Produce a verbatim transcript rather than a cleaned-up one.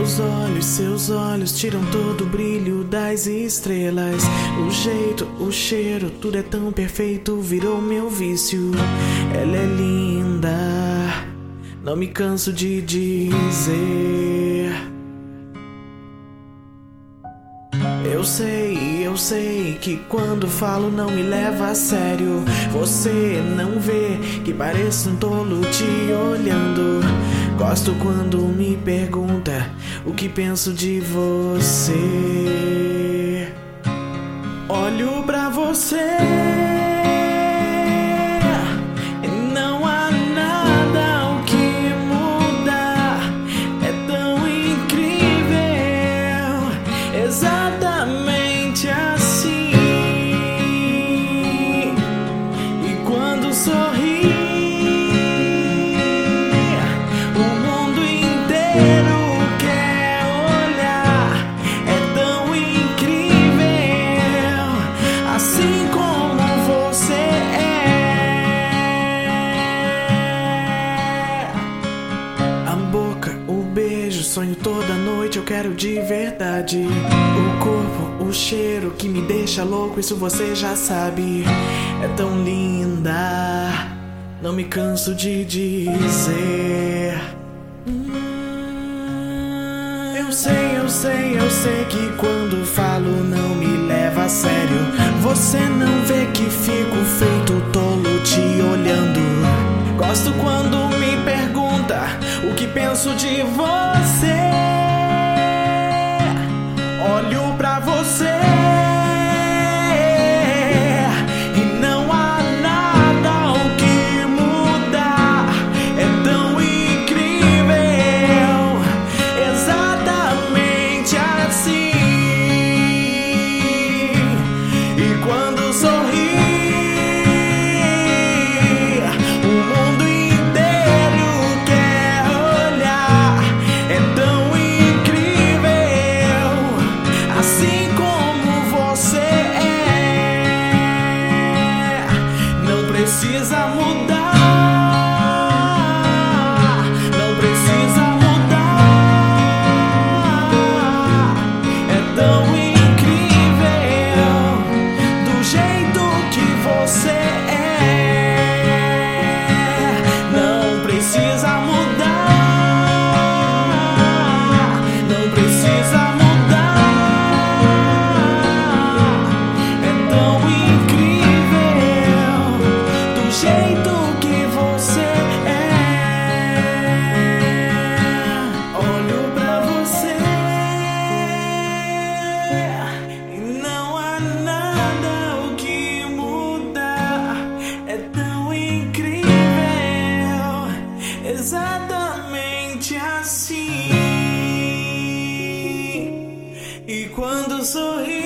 Seus olhos, seus olhos tiram todo o brilho das estrelas. O jeito, o cheiro, tudo é tão perfeito, virou meu vício. Ela é linda, não me canso de dizer. Eu sei, eu sei que quando falo não me leva a sério. Você não vê que pareço um tolo te olhando. Gosto quando me pergunta o que penso de você. Olho pra você e não há nada o que mudar. É tão incrível, exatamente assim. E quando sorri, sonho toda noite, eu quero de verdade. O corpo, o cheiro que me deixa louco, isso você já sabe. É tão linda, não me canso de dizer. Eu sei, eu sei, eu sei que quando falo não me leva a sério. Você não vê que fico feito tolo te olhando. Gosto quando me pergunta o que penso de você. Olho pra você e não há nada o que mudar. É tão incrível, exatamente assim. E quando sorri, precisa mudar, não precisa mudar. É tão incrível do jeito que você é. Não precisa mudar, não precisa mudar. É tão incrível do jeito que você é. Olho pra você e não há nada o que mudar. É tão incrível, exatamente assim. E quando sorri,